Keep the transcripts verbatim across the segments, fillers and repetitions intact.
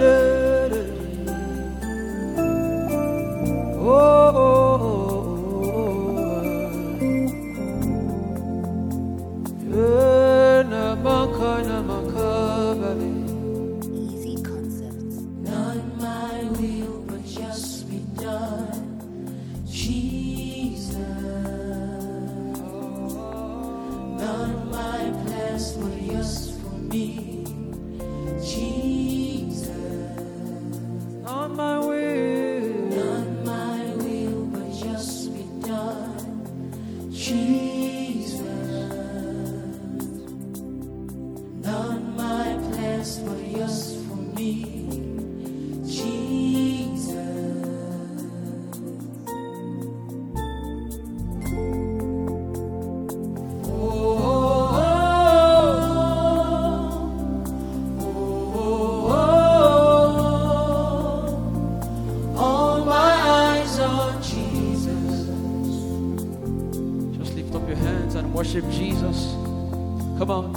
Worship Jesus. Come on.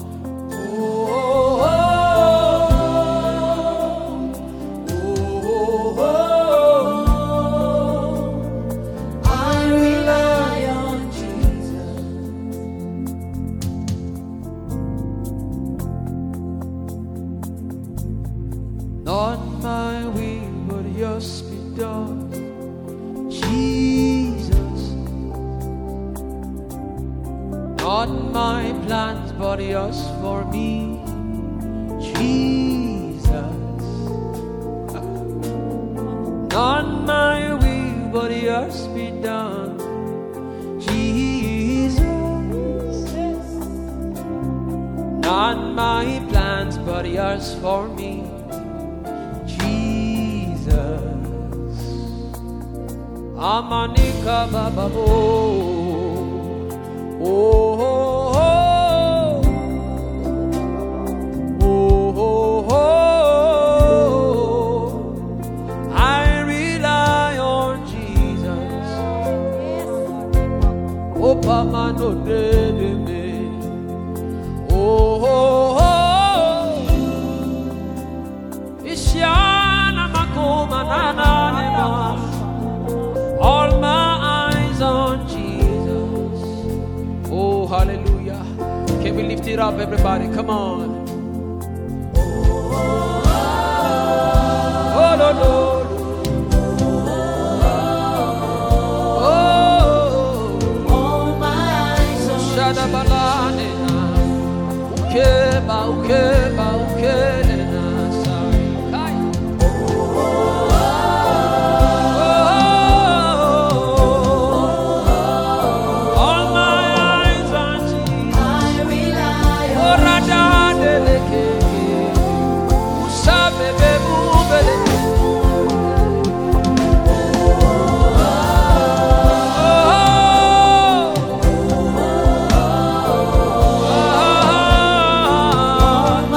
I rely on Jesus. Not my will, but yours be done. Jesus. Not my plans, but yours for me, Jesus. Not my will, but yours be done, Jesus. Not my plans, but yours for me, Jesus. Amanika bababo. Oh, oh, oh, oh, oh, I rely on Jesus. Oh, Pama no de me. Oh, oh, oh, Ishiana makoma nana nema. All my eyes on Jesus. Oh, hallelujah. Can we lift it up, everybody? Come on. Oh, no, no. Oh, all my eyes on Shadabalane. Ukeba, ukeba, ukena. Jesus.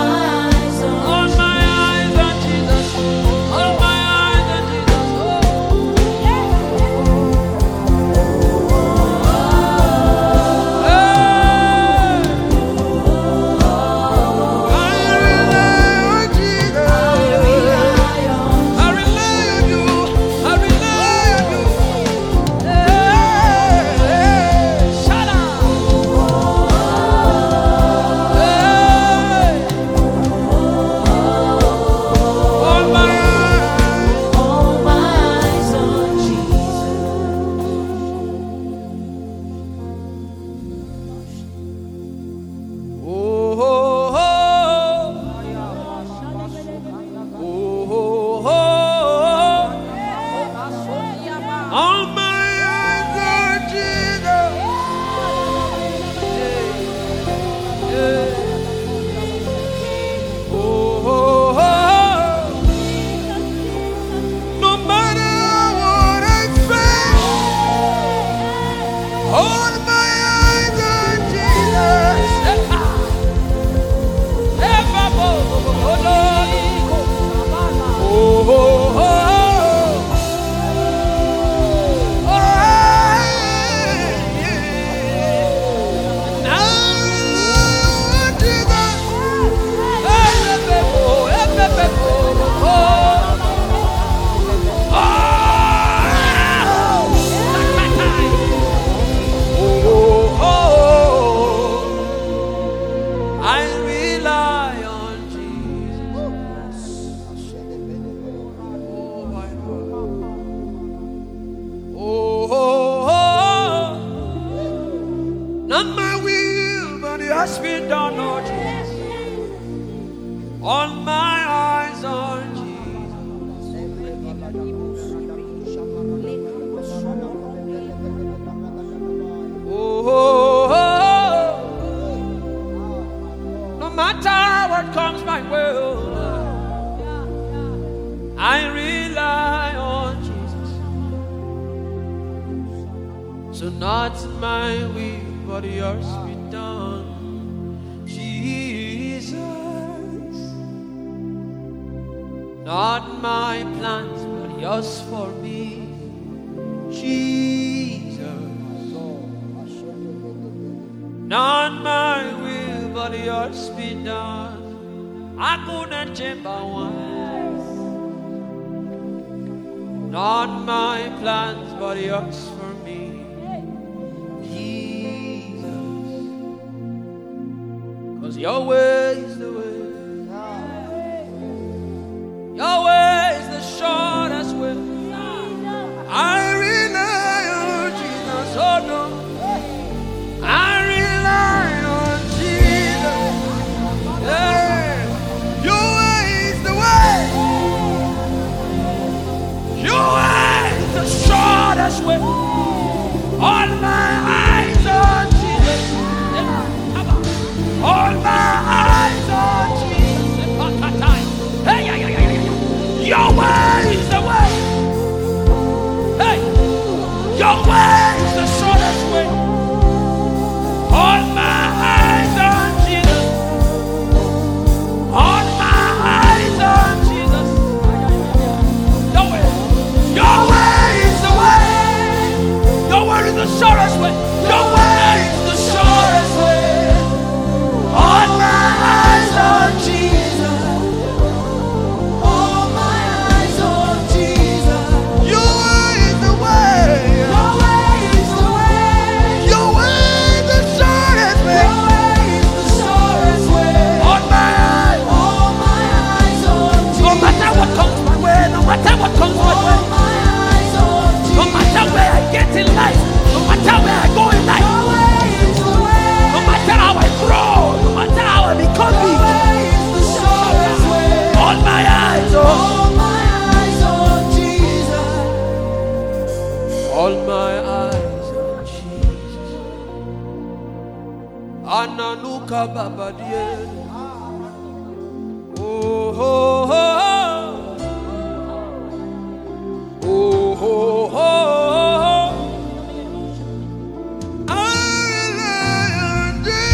So not my will, but yours be done, Jesus. Not my plans, but yours for me, Jesus. Not my will, but yours be done. I couldn't change by one. Not my plans, but yours for me, Jesus. Cause your way is the way. Your way is the shortest way. I rely on Jesus, oh no. I rely on Jesus. Yeah. Your way is the way. Your way is the shortest way. All my eyes on Jesus. Yeah. All my eyes on Jesus. Hey, yeah, yeah, yeah, yeah. Your way is the way. Hey, your way is the shortest way. All my eyes on Jesus. All my eyes on Jesus. Your way, your way is the way. Your way is the shortest way. Your way is the shortest way. All my eyes on Jesus. All my eyes on Jesus. Your way is the way. Your way is the way. Your way is the shortest way. Your way is the shortest way. On my eyes. All my eyes on Jesus. No matter what comes my way, no matter what comes my way, All my eyes on Jesus. no matter where I get in life, no matter where I go in life, Your way is the way. no matter how I grow, no matter how I become Your big, way is the shortest way. all my eyes on, All my eyes on Jesus. all my eyes on Jesus. Ananuka Baba dear. Oh, oh, oh, oh, oh, oh, oh. I rely on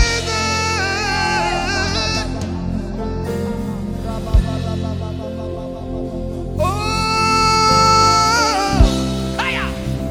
Jesus. Oh, hiya.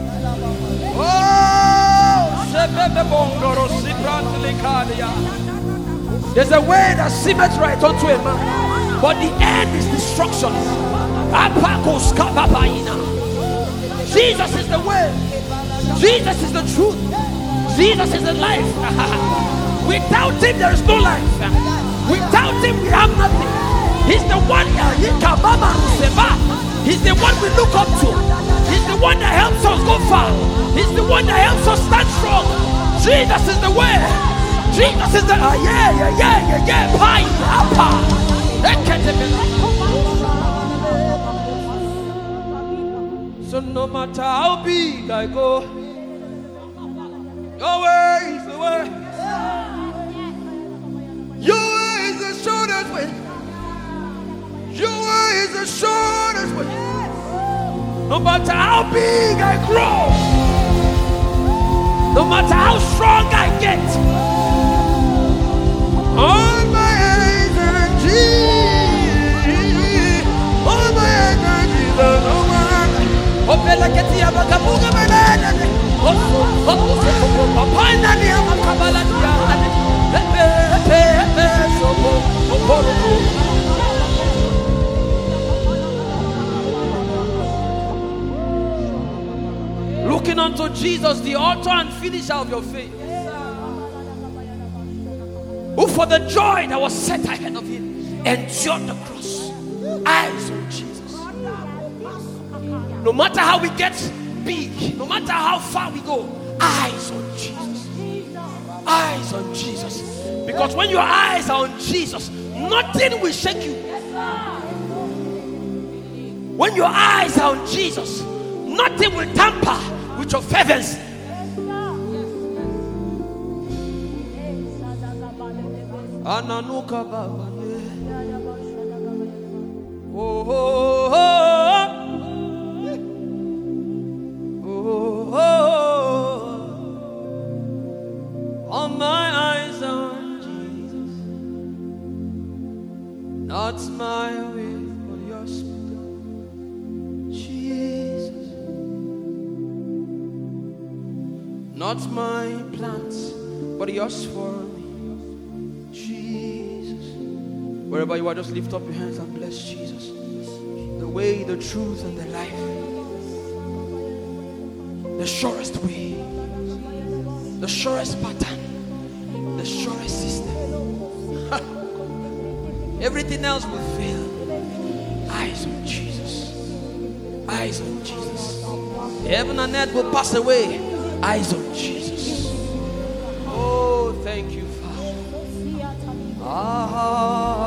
Oh, sebebe bongoro sibrantli kadia. There's a way that seemeth right unto a man, but the end is destruction. Apakos kapapaina. Jesus is the way. Jesus is the truth. Jesus is the life. Without him, there is no life. Without him, we have nothing. He's the one. He's the one we look up to. He's the one that helps us go far. He's the one that helps us stand strong. Jesus is the way. Jesus is the uh, yeah, yeah, yeah, yeah, yeah. Pie, apa. So no matter how big I go, your way is the way. Your way is the shortest way. Your way is the shortest way. No matter how big I grow, no matter how strong I get, all my eyes on Jesus. All my eyes on Jesus. All my eyes. Opela ketia bakabuga manana. Oh, oh, oh, papana ni amakabala dia. Pepe, pepe, sopo, oporo. Looking unto Jesus, the author and finisher of your faith, who for the joy that was set ahead of him endured the cross. Eyes on Jesus. No matter how we get big, no matter how far we go, eyes on Jesus. Eyes on Jesus. Because when your eyes are on Jesus, nothing will shake you. When your eyes are on Jesus, nothing will tamper with your fervency. Ananuka Baba. Oh, oh, oh, oh, oh, oh. Not my plans, but yours for me. Jesus. Wherever you are, just lift up your hands and bless Jesus. The way, the truth, and the life. The surest way. The surest pattern. The surest system. Everything else will fail. Eyes on Jesus. Eyes on Jesus. Heaven and earth will pass away. Eyes on Jesus. Oh, thank you, Father. Ah.